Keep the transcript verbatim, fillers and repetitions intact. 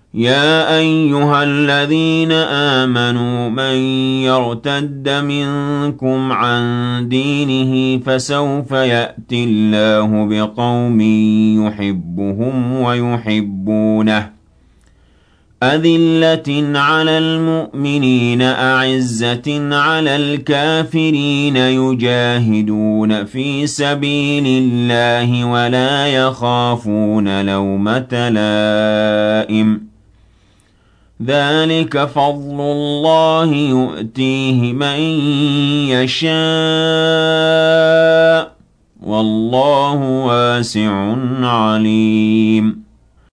يا أيها الذين آمنوا من يرتد منكم عن دينه فسوف يأتي الله بقوم يحبهم ويحبونه أذلة على المؤمنين أعزة على الكافرين يجاهدون في سبيل الله ولا يخافون لومة لائم ذلك فضل الله يؤتيه من يشاء والله واسع عليم